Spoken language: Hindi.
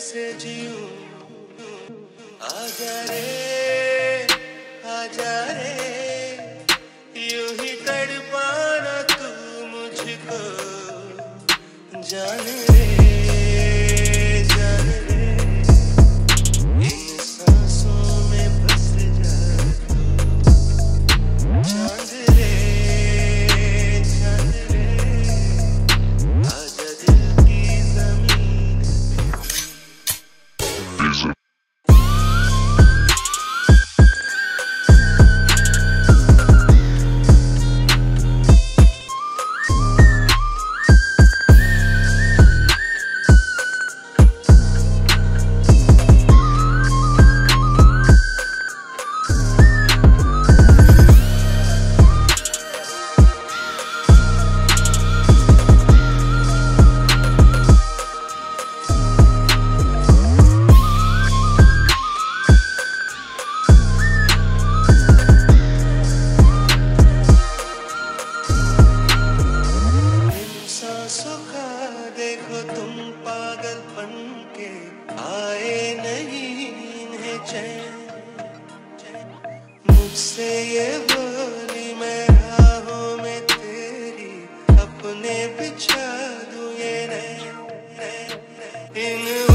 कैसे जीऊं। आजा रे यूं ही तड़पाना तू मुझको, जान रे इन सांसों में बस जा तू, चांद रे आजा दिल की जमीन पे। देखो तुम पागलपन के आए नहीं इन्हें चैन, मुझसे ये बोली मैं राहों में तेरी अपने बिछा दूं ये नैन। इन